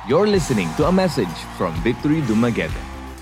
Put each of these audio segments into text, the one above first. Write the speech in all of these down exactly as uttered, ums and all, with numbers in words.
You're listening to a message from Victory Dumaguete.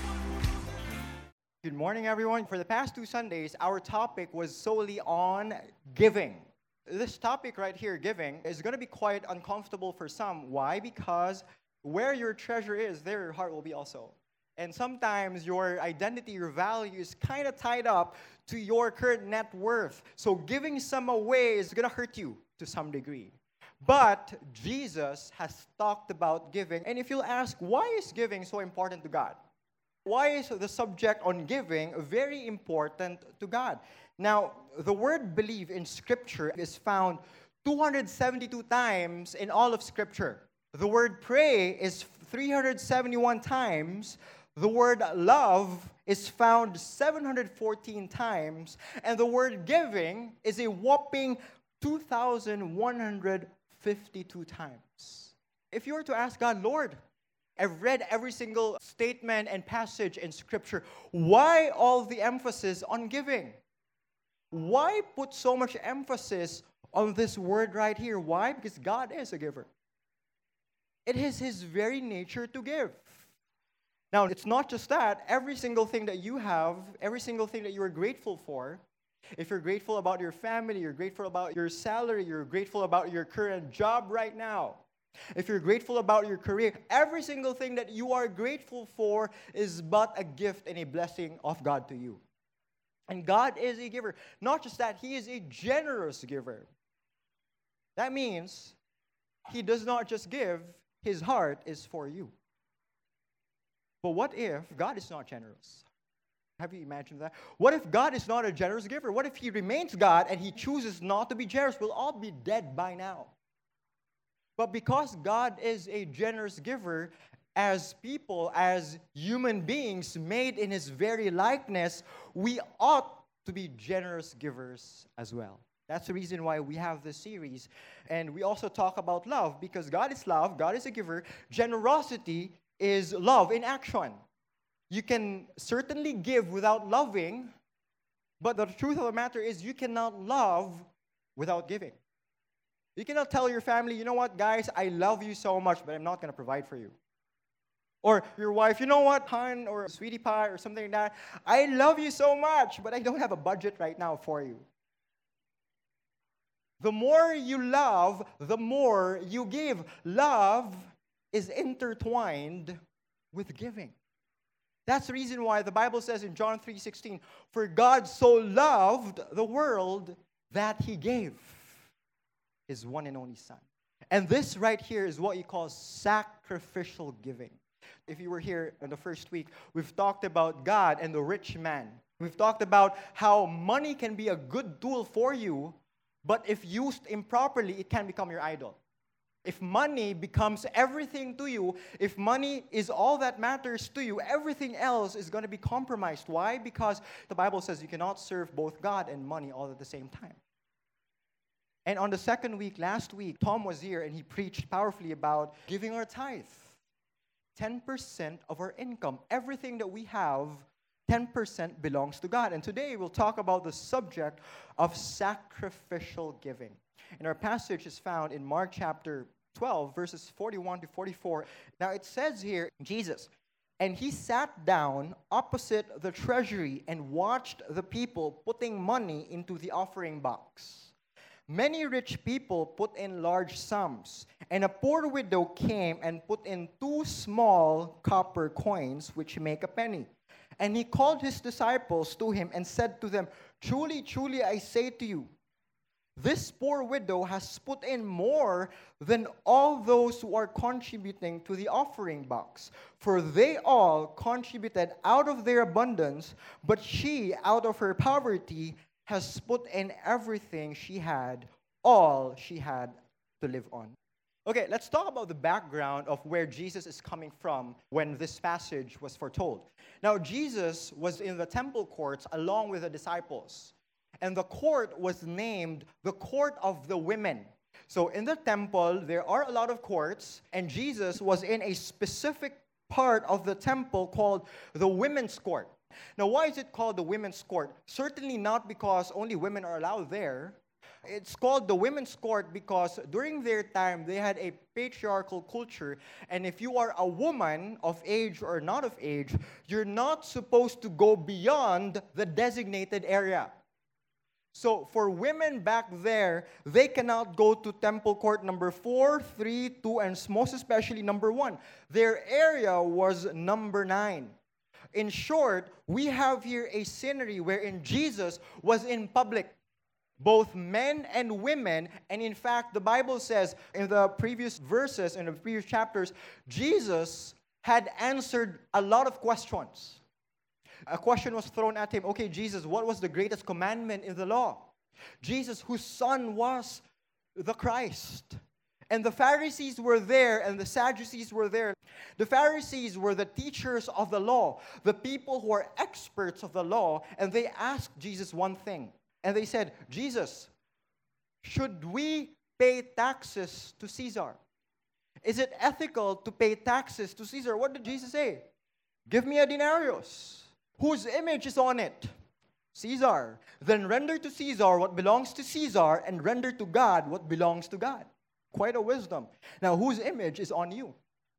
Good morning, everyone. For the past two Sundays, our topic was solely on giving. This topic right here, giving, is going to be quite uncomfortable for some. Why? Because where your treasure is, there your heart will be also. And sometimes your identity, your value is kind of tied up to your current net worth. So giving some away is going to hurt you to some degree. But Jesus has talked about giving. And if you'll ask, why is giving so important to God? Why is the subject on giving very important to God? Now, the word believe in Scripture is found two hundred seventy-two times in all of Scripture. The word pray is three hundred seventy-one times. The word love is found seven hundred fourteen times. And the word giving is a whopping two thousand one hundred fifty-two times. If you were to ask God, Lord, I've read every single statement and passage in Scripture. Why all the emphasis on giving? Why put so much emphasis on this word right here? Why? Because God is a giver. It is His very nature to give. Now, it's not just that. Every single thing that you have, every single thing that you are grateful for, if you're grateful about your family, you're grateful about your salary, you're grateful about your current job right now, if you're grateful about your career, every single thing that you are grateful for is but a gift and a blessing of God to you. And God is a giver. Not just that, He is a generous giver. That means He does not just give, His heart is for you. But what if God is not generous? Have you imagined that? What if God is not a generous giver? What if He remains God and He chooses not to be generous? We'll all be dead by now. But because God is a generous giver, as people, as human beings made in His very likeness, we ought to be generous givers as well. That's the reason why we have this series. And we also talk about love, because God is love, God is a giver. Generosity is love in action. You can certainly give without loving, but the truth of the matter is you cannot love without giving. You cannot tell your family, you know what, guys, I love you so much, but I'm not going to provide for you. Or your wife, you know what, hon, or sweetie pie, or something like that, I love you so much, but I don't have a budget right now for you. The more you love, the more you give. Love is intertwined with giving. That's the reason why the Bible says in John three sixteen, for God so loved the world that He gave His one and only Son. And this right here is what you call sacrificial giving. If you were here in the first week, we've talked about God and the rich man. We've talked about how money can be a good tool for you, but if used improperly, it can become your idol. If money becomes everything to you, if money is all that matters to you, everything else is going to be compromised. Why? Because the Bible says you cannot serve both God and money all at the same time. And on the second week, last week, Tom was here and he preached powerfully about giving our tithe. ten percent of our income, everything that we have, ten percent belongs to God. And today we'll talk about the subject of sacrificial giving. And our passage is found in Mark chapter twelve, verses forty-one to forty-four. Now it says here, Jesus, and He sat down opposite the treasury and watched the people putting money into the offering box. Many rich people put in large sums, and a poor widow came and put in two small copper coins, which make a penny. And He called His disciples to Him and said to them, truly, truly, I say to you, this poor widow has put in more than all those who are contributing to the offering box. For they all contributed out of their abundance, but she, out of her poverty, has put in everything she had, all she had to live on. Okay, let's talk about the background of where Jesus is coming from when this passage was foretold. Now, Jesus was in the temple courts along with the disciples. And the court was named the court of the women. So in the temple, there are a lot of courts, and Jesus was in a specific part of the temple called the women's court. Now, why is it called the women's court? Certainly not because only women are allowed there. It's called the women's court because during their time, they had a patriarchal culture. And if you are a woman of age or not of age, you're not supposed to go beyond the designated area. So for women back there, they cannot go to temple court number four, three, two, and most especially number one. Their area was number nine. In short, we have here a scenery wherein Jesus was in public, both men and women. And in fact, the Bible says in the previous verses, in the previous chapters, Jesus had answered a lot of questions. A question was thrown at him. Okay, Jesus, what was the greatest commandment in the law? Jesus, whose son was the Christ. And the Pharisees were there and the Sadducees were there. The Pharisees were the teachers of the law, the people who are experts of the law, and they asked Jesus one thing. And they said, Jesus, should we pay taxes to Caesar? Is it ethical to pay taxes to Caesar? What did Jesus say? Give me a denarius. Whose image is on it? Caesar. Then render to Caesar what belongs to Caesar and render to God what belongs to God. Quite a wisdom. Now, whose image is on you?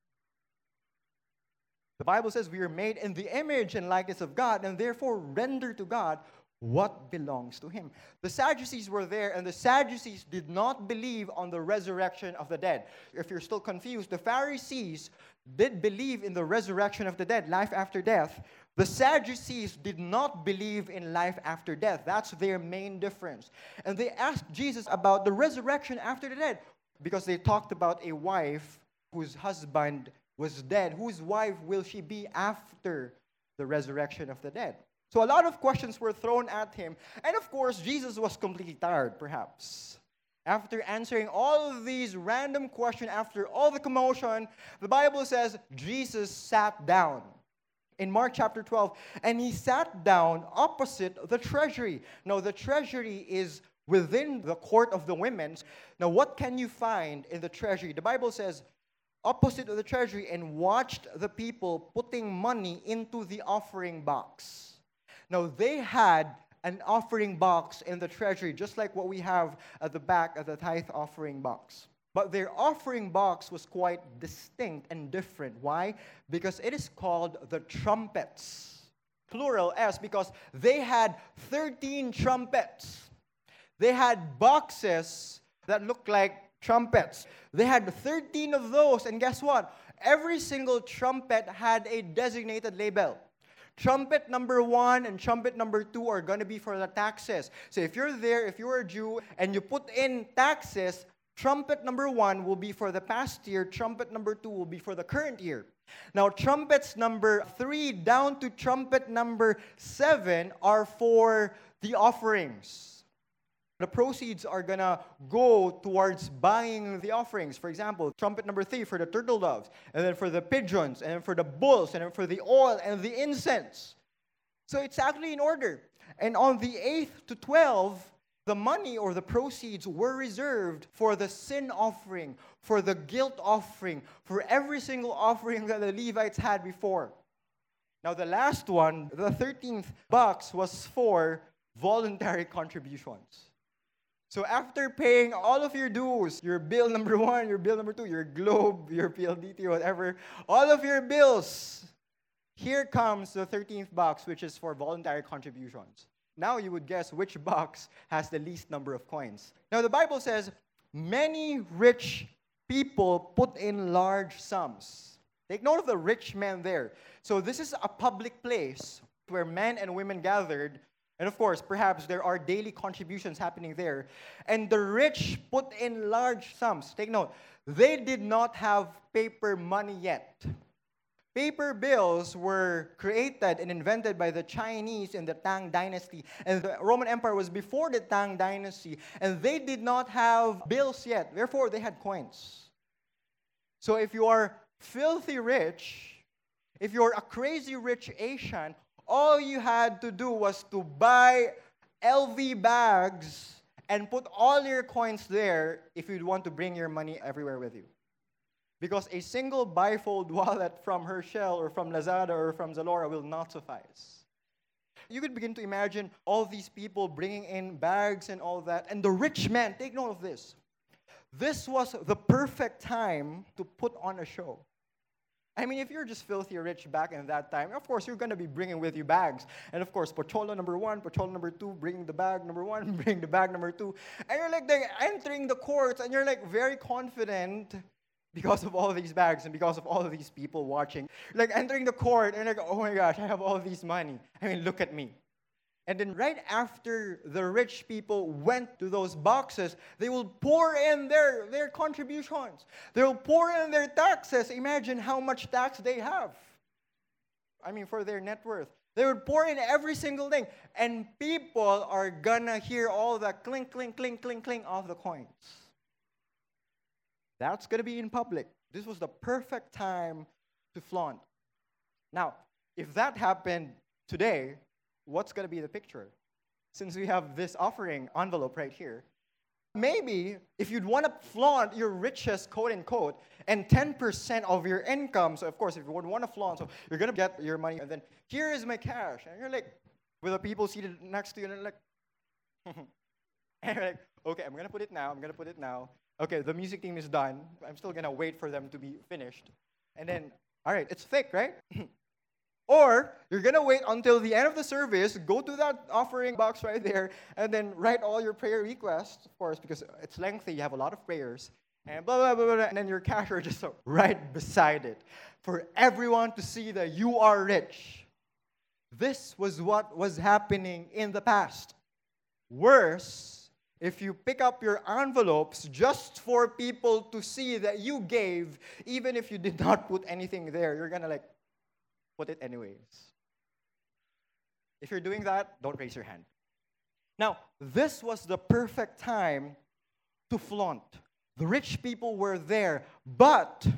The Bible says we are made in the image and likeness of God, and therefore render to God what belongs to Him. The Sadducees were there, and the Sadducees did not believe on the resurrection of the dead. If you're still confused, the Pharisees did believe in the resurrection of the dead, life after death. The Sadducees did not believe in life after death. That's their main difference. And they asked Jesus about the resurrection after the dead because they talked about a wife whose husband was dead. Whose wife will she be after the resurrection of the dead? So a lot of questions were thrown at him. And of course, Jesus was completely tired, perhaps. After answering all of these random questions, after all the commotion, the Bible says Jesus sat down. In Mark chapter twelve, and he sat down opposite the treasury. Now, the treasury is within the court of the women. Now, what can you find in the treasury? The Bible says, opposite of the treasury, and watched the people putting money into the offering box. Now, they had an offering box in the treasury, just like what we have at the back of the tithe offering box. But their offering box was quite distinct and different. Why? Because it is called the trumpets. Plural S, because they had thirteen trumpets. They had boxes that looked like trumpets. They had thirteen of those, and guess what? Every single trumpet had a designated label. Trumpet number one and trumpet number two are going to be for the taxes. So if you're there, if you're a Jew, and you put in taxes, trumpet number one will be for the past year. Trumpet number two will be for the current year. Now, trumpets number three down to trumpet number seven are for the offerings. The proceeds are going to go towards buying the offerings. For example, trumpet number three for the turtle doves, and then for the pigeons, and then for the bulls, and then for the oil and the incense. So it's actually in order. And on the eighth to twelfth, the money or the proceeds were reserved for the sin offering, for the guilt offering, for every single offering that the Levites had before. Now, the last one, the thirteenth box, was for voluntary contributions. So after paying all of your dues, your bill number one, your bill number two, your Globe, your P L D T, whatever, all of your bills, here comes the thirteenth box, which is for voluntary contributions. Now you would guess which box has the least number of coins. Now the Bible says, many rich people put in large sums. Take note of the rich men there. So this is a public place where men and women gathered. And of course, perhaps there are daily contributions happening there. And the rich put in large sums. Take note, they did not have paper money yet. Paper bills were created and invented by the Chinese in the Tang Dynasty. And the Roman Empire was before the Tang Dynasty. And they did not have bills yet. Therefore, they had coins. So if you are filthy rich, if you're a crazy rich Asian, all you had to do was to buy L V bags and put all your coins there if you'd want to bring your money everywhere with you. Because a single bifold wallet from Herschel or from Lazada or from Zalora will not suffice. You could begin to imagine all these people bringing in bags and all that. And the rich man, take note of this. This was the perfect time to put on a show. I mean, if you're just filthy rich back in that time, of course, you're going to be bringing with you bags. And of course, Pocholo number one, Pocholo number two, bringing the bag number one, bring the bag number two. And you're like they're entering the courts, and you're like very confident because of all these bags and because of all of these people watching. Like entering the court, and like, oh my gosh, I have all this money. I mean, look at me. And then right after the rich people went to those boxes, they will pour in their, their contributions. They will pour in their taxes. Imagine how much tax they have. I mean, for their net worth. They would pour in every single thing. And people are gonna hear all the clink, clink, clink, clink, clink of the coins. That's gonna be in public. This was the perfect time to flaunt. Now, if that happened today, what's going to be the picture? Since we have this offering envelope right here, maybe if you'd want to flaunt your riches, quote unquote, and ten percent of your income, so of course, if you would want to flaunt, so you're going to get your money, and then here is my cash, and you're like, with the people seated next to you, and they're like, and you're like, okay, I'm going to put it now, I'm going to put it now. Okay, the music team is done. I'm still going to wait for them to be finished. And then, all right, it's fake, right? Or you're going to wait until the end of the service, go to that offering box right there, and then write all your prayer requests, of course, because it's lengthy, you have a lot of prayers, and blah, blah, blah, blah, and then your cash are just right beside it for everyone to see that you are rich. This was what was happening in the past. Worse, if you pick up your envelopes just for people to see that you gave, even if you did not put anything there, you're going to like, put it anyways. If you're doing that, don't raise your hand. Now, this was the perfect time to flaunt. The rich people were there, but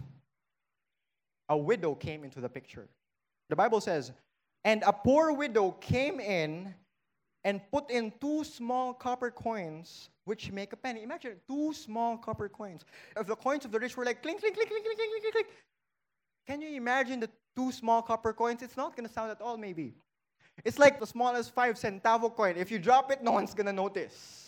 a widow came into the picture. The Bible says, and a poor widow came in and put in two small copper coins, which make a penny. Imagine two small copper coins. If the coins of the rich were like clink, clink, clink, clink, clink, clink, clink, clink. Can you imagine the two small copper coins? It's not going to sound at all, maybe. It's like the smallest five centavo coin. If you drop it, no one's going to notice.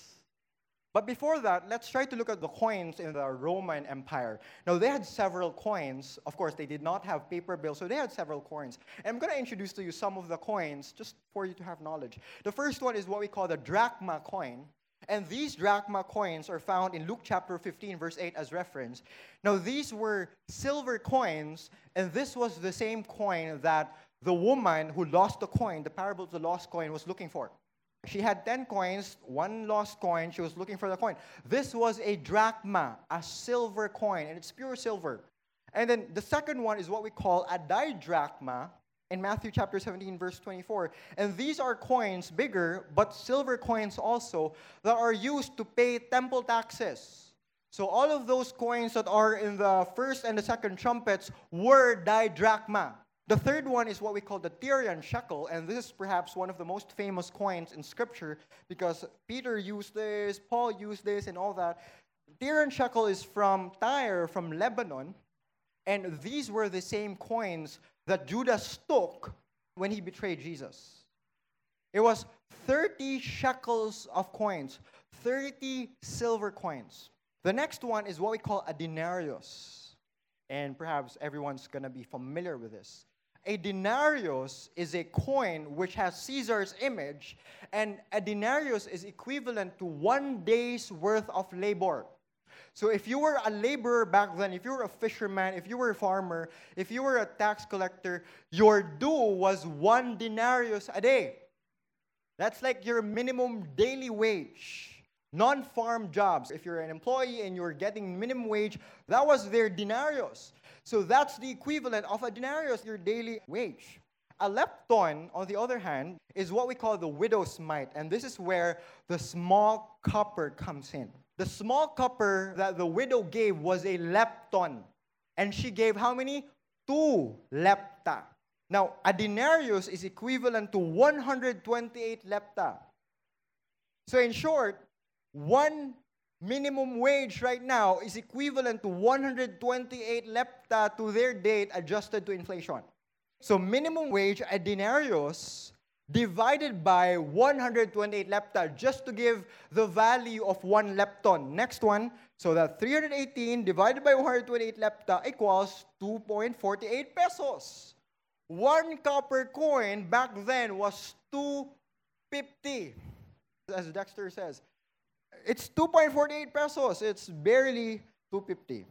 But before that, let's try to look at the coins in the Roman Empire. Now, they had several coins. Of course, they did not have paper bills, so they had several coins. And I'm going to introduce to you some of the coins, just for you to have knowledge. The first one is what we call the drachma coin. And these drachma coins are found in Luke chapter fifteen, verse eight as reference. Now, these were silver coins, and this was the same coin that the woman who lost the coin, the parable of the lost coin, was looking for. She had ten coins, one lost coin, she was looking for the coin. This was a drachma, a silver coin, and it's pure silver. And then the second one is what we call a didrachma, in Matthew chapter seventeen, verse twenty-four. And these are coins, bigger, but silver coins also, that are used to pay temple taxes. So all of those coins that are in the first and the second trumpets were didrachma. The third one is what we call the Tyrian shekel, and this is perhaps one of the most famous coins in Scripture because Peter used this, Paul used this, and all that. Tyrian shekel is from Tyre, from Lebanon, and these were the same coins that Judas took when he betrayed Jesus. It was thirty shekels of coins, thirty silver coins. The next one is what we call a denarius, and perhaps everyone's going to be familiar with this. A denarius is a coin which has Caesar's image, and a denarius is equivalent to one day's worth of labor. So if you were a laborer back then, if you were a fisherman, if you were a farmer, if you were a tax collector, your due was one denarius a day. That's like your minimum daily wage. Non-farm jobs, if you're an employee and you're getting minimum wage, that was their denarius. So that's the equivalent of a denarius, your daily wage. A lepton, on the other hand, is what we call the widow's mite. And this is where the small copper comes in. The small copper that the widow gave was a lepton. And she gave how many? Two lepta. Now, a denarius is equivalent to one hundred twenty-eight lepta. So in short, one minimum wage right now is equivalent to one hundred twenty-eight lepta to their date adjusted to inflation. So minimum wage, a denarius, divided by one hundred twenty-eight lepta, just to give the value of one lepton. Next one, so that three hundred eighteen divided by one hundred twenty-eight lepta equals two point four eight pesos. One copper coin back then was two fifty. As Dexter says, it's two point four eight pesos. It's barely two fifty.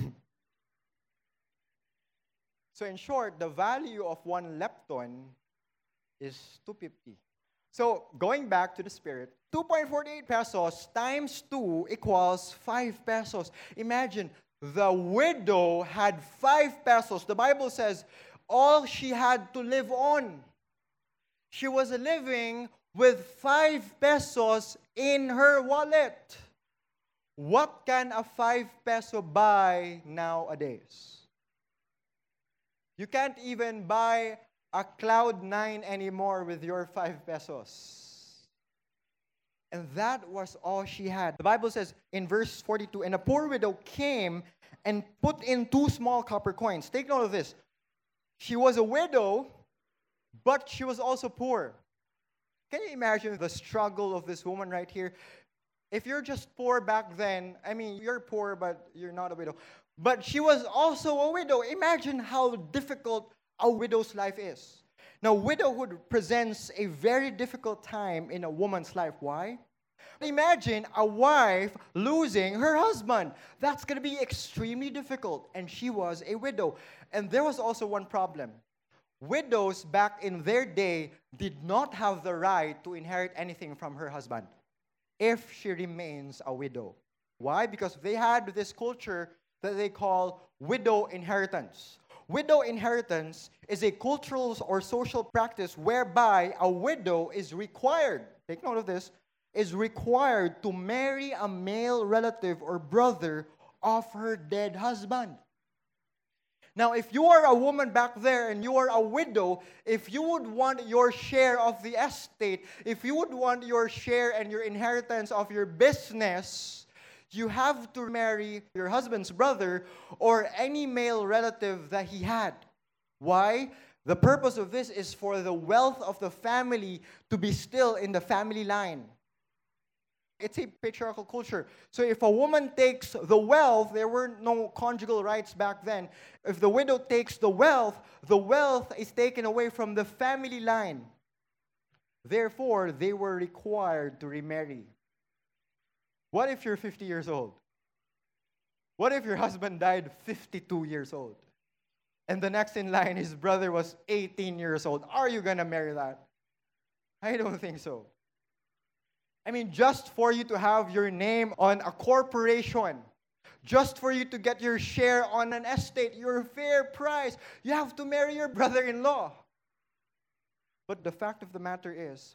So in short, the value of one lepton is two fifty. So going back to the spirit, two point four eight pesos times two equals five pesos. Imagine, the widow had five pesos. The Bible says all she had to live on. She was living with five pesos in her wallet. What can a five peso buy nowadays? You can't even buy a Cloud nine anymore with your five pesos. And that was all she had. The Bible says in verse forty-two, and a poor widow came and put in two small copper coins. Take note of this. She was a widow, but she was also poor. Can you imagine the struggle of this woman right here? If you're just poor back then, I mean, you're poor, but you're not a widow. But she was also a widow. Imagine how difficult a widow's life is. Now, widowhood presents a very difficult time in a woman's life. Why? Imagine a wife losing her husband. That's going to be extremely difficult. And she was a widow. And there was also one problem. Widows back in their day did not have the right to inherit anything from her husband if she remains a widow. Why? Because they had this culture that they call widow inheritance. Widow inheritance is a cultural or social practice whereby a widow is required, take note of this, is required to marry a male relative or brother of her dead husband. Now, if you are a woman back there and you are a widow, if you would want your share of the estate, if you would want your share and your inheritance of your business, you have to marry your husband's brother or any male relative that he had. Why? The purpose of this is for the wealth of the family to be still in the family line. It's a patriarchal culture. So if a woman takes the wealth, there were no conjugal rights back then. If the widow takes the wealth, the wealth is taken away from the family line. Therefore, they were required to remarry. What if you're fifty years old? What if your husband died fifty-two years old? And the next in line, his brother was eighteen years old. Are you going to marry that? I don't think so. I mean, just for you to have your name on a corporation, just for you to get your share on an estate, your fair price, you have to marry your brother-in-law. But the fact of the matter is,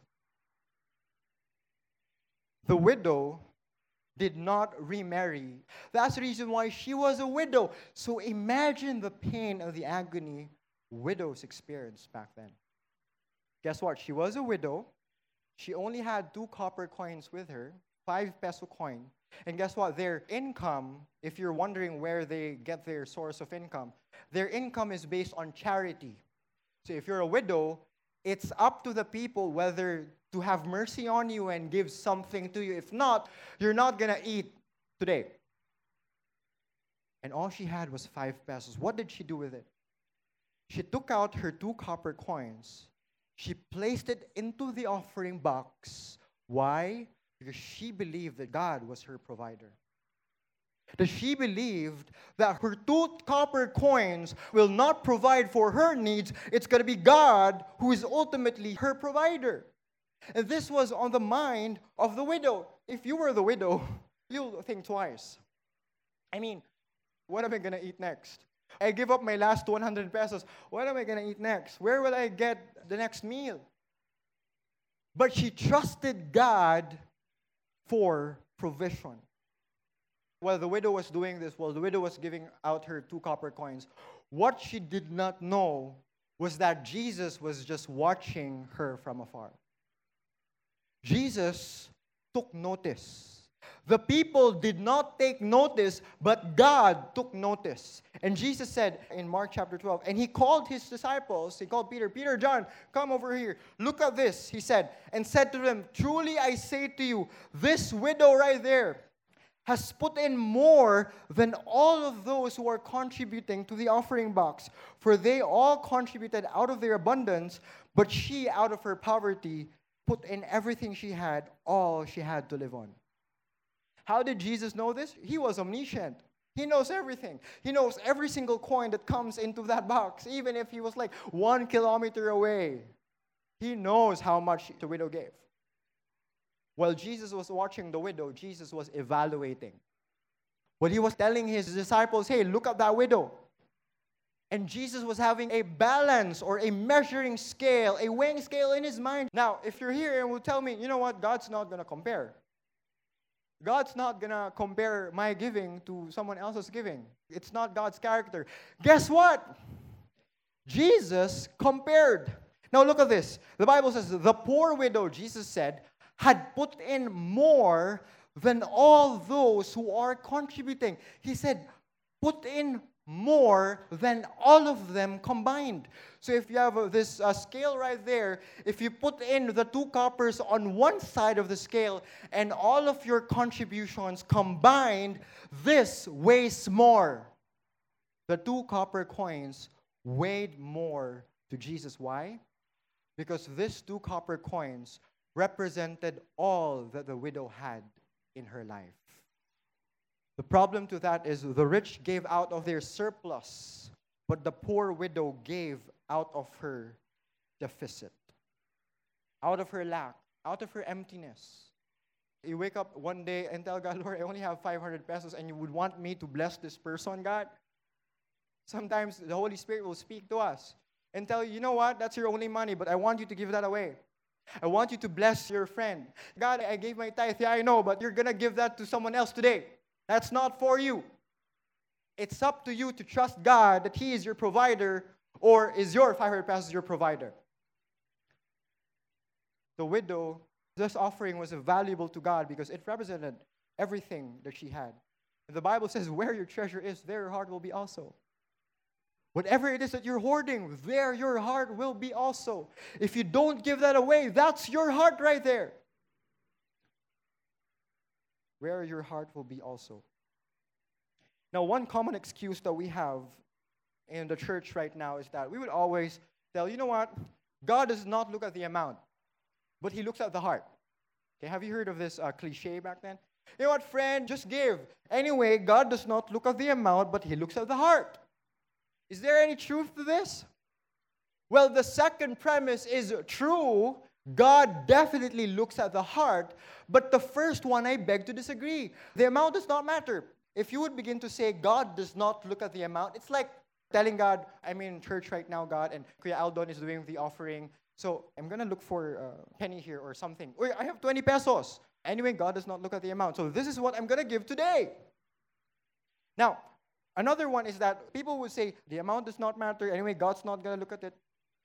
the widow did not remarry. That's the reason why she was a widow. So imagine the pain and the agony widows experienced back then. Guess what? She was a widow. She only had two copper coins with her, five peso coin. And guess what? Their income, if you're wondering where they get their source of income, their income is based on charity. So if you're a widow, it's up to the people whether to have mercy on you and give something to you. If not, you're not going to eat today. And all she had was five pesos. What did she do with it? She took out her two copper coins. She placed it into the offering box. Why? Because she believed that God was her provider. That she believed that her two copper coins will not provide for her needs. It's going to be God who is ultimately her provider. And this was on the mind of the widow. If you were the widow, you'll think twice. I mean, what am I going to eat next? I give up my last one hundred pesos. What am I going to eat next? Where will I get the next meal? But she trusted God for provision. While the widow was doing this, while the widow was giving out her two copper coins, what she did not know was that Jesus was just watching her from afar. Jesus took notice The people did not take notice, but God took notice. And Jesus said in Mark chapter twelve, and he called his disciples, he called Peter, Peter, John, come over here. Look at this, he said, and said to them, truly I say to you, this widow right there has put in more than all of those who are contributing to the offering box. For they all contributed out of their abundance, but she, out of her poverty, put in everything she had, all she had to live on. How did Jesus know this? He was omniscient. He knows everything. He knows every single coin that comes into that box, even if he was like one kilometer away. He knows how much the widow gave. While Jesus was watching the widow, Jesus was evaluating. When he was telling his disciples, hey, look at that widow. And Jesus was having a balance or a measuring scale, a weighing scale in his mind. Now, if you're here and will tell me, you know what, God's not going to compare. God's not going to compare my giving to someone else's giving. It's not God's character. Guess what? Jesus compared. Now look at this. The Bible says, the poor widow, Jesus said, had put in more than all those who are contributing. He said, put in more than all of them combined. So if you have uh, this uh, scale right there, if you put in the two coppers on one side of the scale and all of your contributions combined, this weighs more. The two copper coins weighed more to Jesus. Why? Because these two copper coins represented all that the widow had in her life. The problem to that is the rich gave out of their surplus, but the poor widow gave out of her deficit, out of her lack, out of her emptiness. You wake up one day and tell God, Lord, I only have five hundred pesos, and you would want me to bless this person, God? Sometimes the Holy Spirit will speak to us and tell you, you know what, that's your only money, but I want you to give that away. I want you to bless your friend. God, I gave my tithe. Yeah, I know, but you're going to give that to someone else today. That's not for you. It's up to you to trust God that He is your provider, or is your five hundred pesos your provider. The widow, this offering was valuable to God because it represented everything that she had. The Bible says, where your treasure is, there your heart will be also. Whatever it is that you're hoarding, there your heart will be also. If you don't give that away, that's your heart right there. Where your heart will be also. Now, one common excuse that we have in the church right now is that we would always tell, you know what? God does not look at the amount, but He looks at the heart. Okay, have you heard of this uh, cliche back then? You know what, friend? Just give. Anyway, God does not look at the amount, but He looks at the heart. Is there any truth to this? Well, the second premise is true. God definitely looks at the heart, but the first one I beg to disagree. The amount does not matter. If you would begin to say God does not look at the amount, it's like telling God, I'm in church right now, God, and Kuya Aldon is doing the offering, so I'm going to look for a penny here or something. Or I have twenty pesos. Anyway, God does not look at the amount, so this is what I'm going to give today. Now, another one is that people would say, the amount does not matter. Anyway, God's not going to look at it.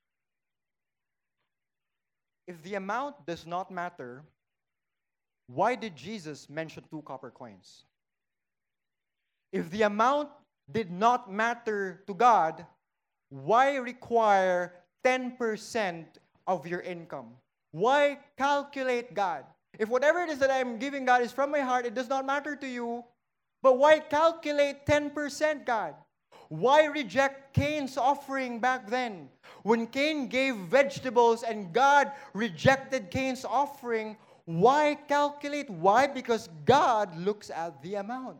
If the amount does not matter, why did Jesus mention two copper coins? If the amount did not matter to God, why require ten percent of your income? Why calculate God? If whatever it is that I'm giving God is from my heart, it does not matter to you, but why calculate ten percent, God? Why reject Cain's offering back then? When Cain gave vegetables and God rejected Cain's offering, why calculate? Why? Because God looks at the amount.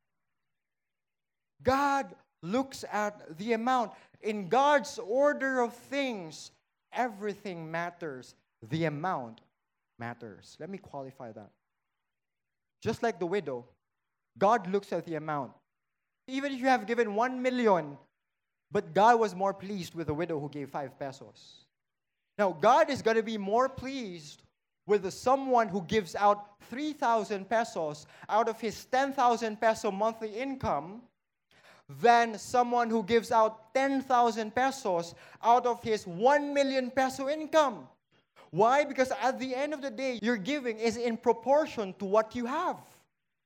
God looks at the amount. In God's order of things, everything matters. The amount matters. Let me qualify that. Just like the widow, God looks at the amount. Even if you have given one million, but God was more pleased with the widow who gave five pesos. Now, God is going to be more pleased with the someone who gives out three thousand pesos out of his ten thousand peso monthly income than someone who gives out ten thousand pesos out of his one million peso income. Why? Because at the end of the day, your giving is in proportion to what you have.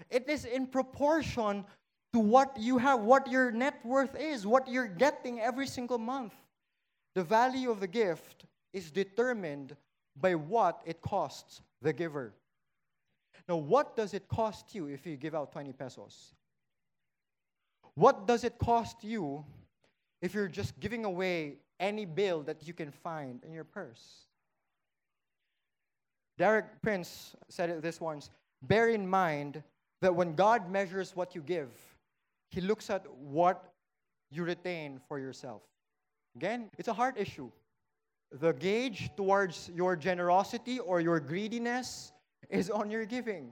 It is in proportion to what you have, what your net worth is, what you're getting every single month. The value of the gift is determined by what it costs the giver. Now, what does it cost you if you give out twenty pesos? What does it cost you if you're just giving away any bill that you can find in your purse? Derek Prince said it this once: bear in mind that when God measures what you give, He looks at what you retain for yourself. Again, it's a heart issue. The gauge towards your generosity or your greediness is on your giving.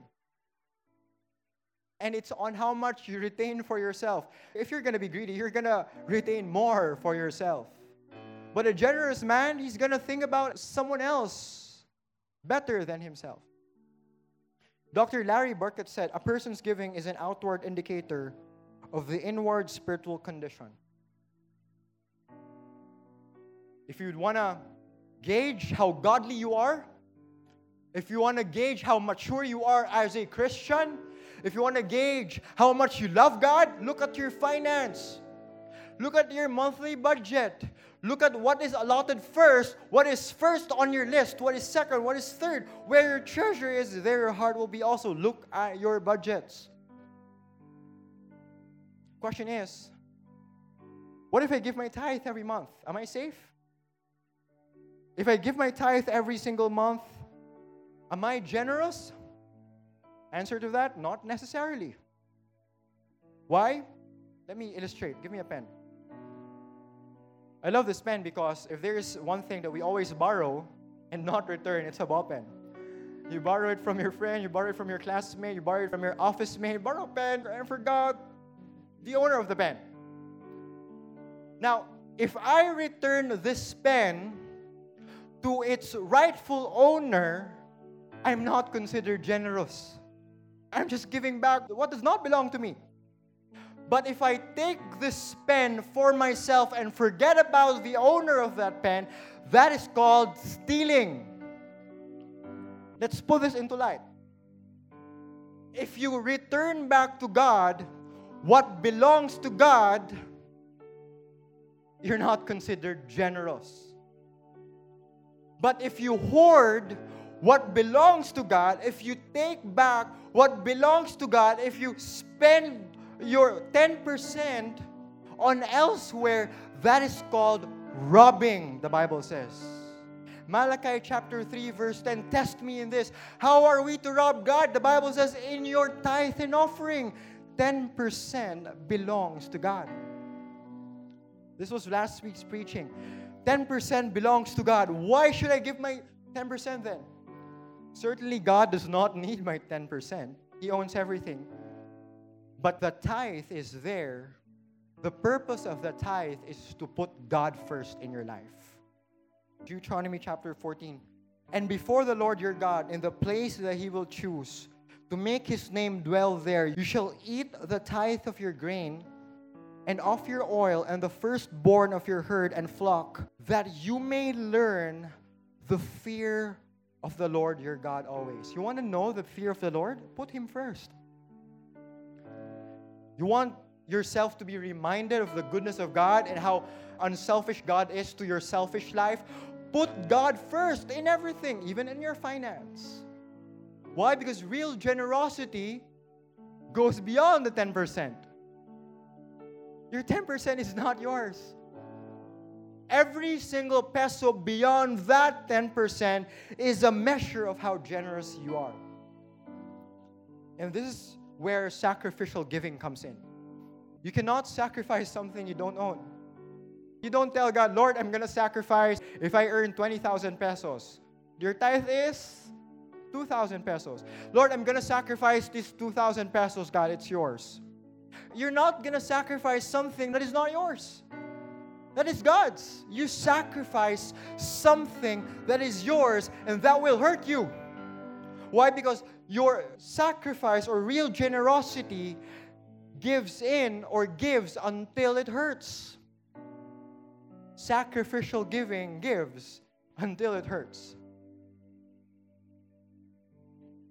And it's on how much you retain for yourself. If you're going to be greedy, you're going to retain more for yourself. But a generous man, he's going to think about someone else better than himself. Doctor Larry Burkett said, a person's giving is an outward indicator of the inward spiritual condition. If you'd want to gauge how godly you are, if you want to gauge how mature you are as a Christian, if you want to gauge how much you love God, look at your finance. Look at your monthly budget. Look at what is allotted first, what is first on your list, what is second, what is third. Where your treasure is, there your heart will be also. Look at your budgets. Question is, what if I give my tithe every month? Am I safe? If I give my tithe every single month, am I generous? Answer to that, not necessarily. Why? Let me illustrate. Give me a pen. I love this pen because if there is one thing that we always borrow and not return, it's a ball pen. You borrow it from your friend, you borrow it from your classmate, you borrow it from your office mate, borrow a pen and forgot the owner of the pen. Now, if I return this pen to its rightful owner, I'm not considered generous. I'm just giving back what does not belong to me. But if I take this pen for myself and forget about the owner of that pen, that is called stealing. Let's put this into light. If you return back to God what belongs to God, you're not considered generous. But if you hoard what belongs to God, if you take back what belongs to God, if you spend your ten percent on elsewhere, that is called robbing, the Bible says. Malachi chapter three verse ten, test me in this. How are we to rob God? The Bible says, in your tithe and offering, ten percent belongs to God. This was last week's preaching. ten percent belongs to God. Why should I give my ten percent then? Certainly God does not need my ten percent. He owns everything. But the tithe is there. The purpose of the tithe is to put God first in your life. Deuteronomy chapter fourteen. And before the Lord your God, in the place that He will choose, to make His name dwell there, you shall eat the tithe of your grain, and of your oil, and the firstborn of your herd and flock, that you may learn the fear of the Lord your God always. You want to know the fear of the Lord? Put Him first. You want yourself to be reminded of the goodness of God and how unselfish God is to your selfish life? Put God first in everything, even in your finance. Why? Because real generosity goes beyond the ten percent. Your ten percent is not yours. Every single peso beyond that ten percent is a measure of how generous you are. And this is where sacrificial giving comes in. You cannot sacrifice something you don't own. You don't tell God, Lord, I'm going to sacrifice if I earn twenty thousand pesos. Your tithe is two thousand pesos. Lord, I'm going to sacrifice this two thousand pesos, God, it's yours. You're not going to sacrifice something that is not yours. That is God's. You sacrifice something that is yours, and that will hurt you. Why? Because your sacrifice or real generosity gives in or gives until it hurts. Sacrificial giving gives until it hurts.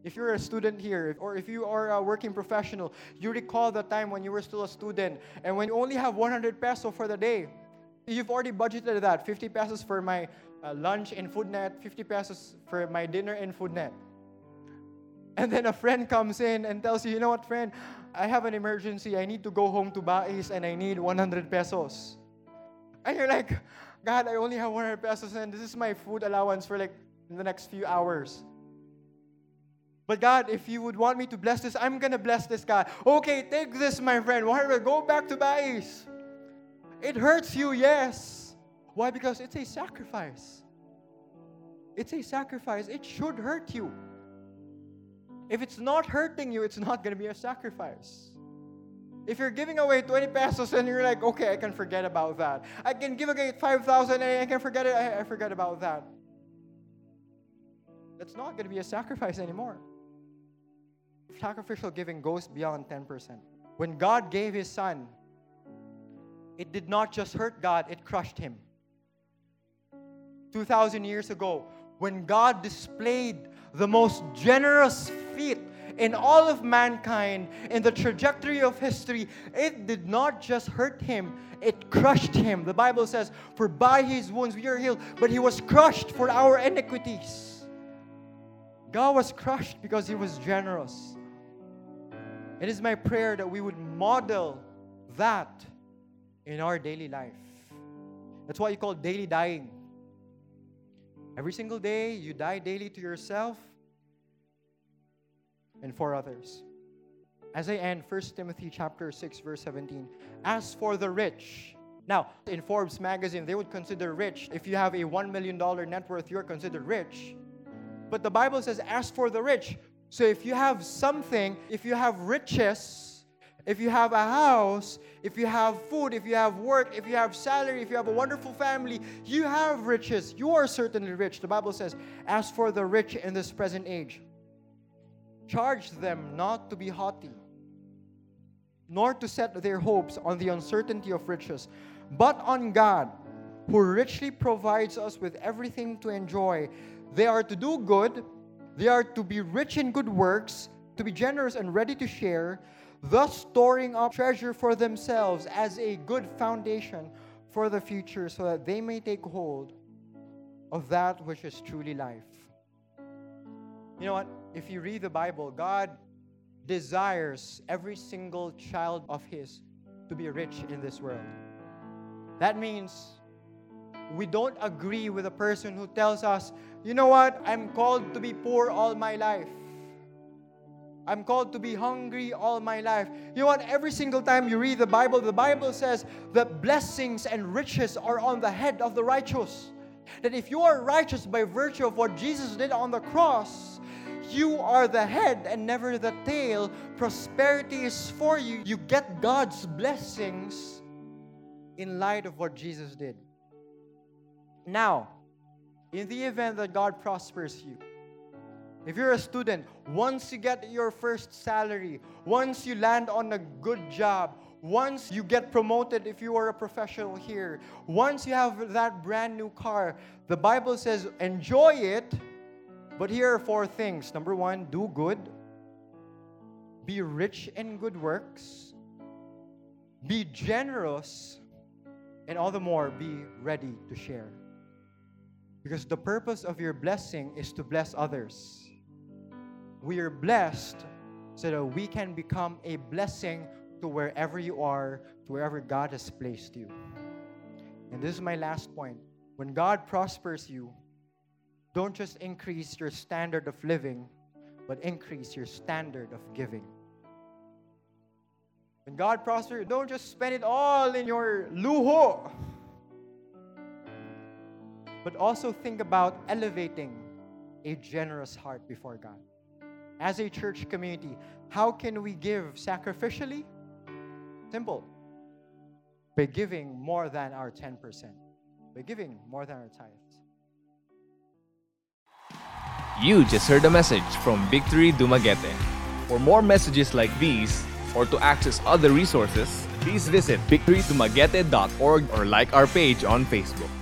If you're a student here, or if you are a working professional, you recall the time when you were still a student and when you only have one hundred peso for the day. You've already budgeted that, fifty pesos for my uh, lunch in FoodNet, fifty pesos for my dinner in FoodNet. And then a friend comes in and tells you, you know what, friend, I have an emergency. I need to go home to Bais and I need one hundred pesos. And you're like, God, I only have one hundred pesos and this is my food allowance for like the next few hours. But God, if you would want me to bless this, I'm going to bless this guy. Okay, take this, my friend. Go back to Bais. It hurts you, yes. Why? Because it's a sacrifice. It's a sacrifice. It should hurt you. If it's not hurting you, it's not going to be a sacrifice. If you're giving away twenty pesos and you're like, okay, I can forget about that. I can give away five thousand and I can forget it. I, I forget about that. That's not going to be a sacrifice anymore. Sacrificial giving goes beyond ten percent. When God gave His Son, it did not just hurt God, it crushed Him. two thousand years ago, when God displayed the most generous feat in all of mankind, in the trajectory of history, it did not just hurt Him, it crushed Him. The Bible says, for by His wounds we are healed, but He was crushed for our iniquities. God was crushed because He was generous. It is my prayer that we would model that in our daily life. That's why you call daily dying. Every single day, you die daily to yourself and for others. As I end, First Timothy chapter six, verse seventeen. As for the rich. Now, in Forbes magazine, they would consider rich. If you have a one million dollars net worth, you're considered rich. But the Bible says, as for the rich. So if you have something, if you have riches, if you have a house, if you have food, if you have work, if you have salary, if you have a wonderful family, you have riches. You are certainly rich. The Bible says, as for the rich in this present age, charge them not to be haughty, nor to set their hopes on the uncertainty of riches, but on God, who richly provides us with everything to enjoy. They are to do good. They are to be rich in good works, to be generous and ready to share, thus storing up treasure for themselves as a good foundation for the future, so that they may take hold of that which is truly life. You know what? If you read the Bible, God desires every single child of His to be rich in this world. That means we don't agree with a person who tells us, you know what, I'm called to be poor all my life. I'm called to be hungry all my life. You know what, every single time you read the Bible, the Bible says that blessings and riches are on the head of the righteous. That if you are righteous by virtue of what Jesus did on the cross, you are the head and never the tail. Prosperity is for you. You get God's blessings in light of what Jesus did. Now, in the event that God prospers you, if you're a student, once you get your first salary, once you land on a good job, once you get promoted if you are a professional here, once you have that brand new car, the Bible says enjoy it, but here are four things. Number one, do good. Be rich in good works. Be generous. And all the more, be ready to share. Because the purpose of your blessing is to bless others. We are blessed so that we can become a blessing to wherever you are, to wherever God has placed you. And this is my last point. When God prospers you, don't just increase your standard of living, but increase your standard of giving. When God prospers you, don't just spend it all in your luho, but also think about elevating a generous heart before God. As a church community, how can we give sacrificially? Simple. By giving more than our ten percent. By giving more than our tithes. You just heard a message from Victory Dumaguete. For more messages like these, or to access other resources, please visit victory dumaguete dot org or like our page on Facebook.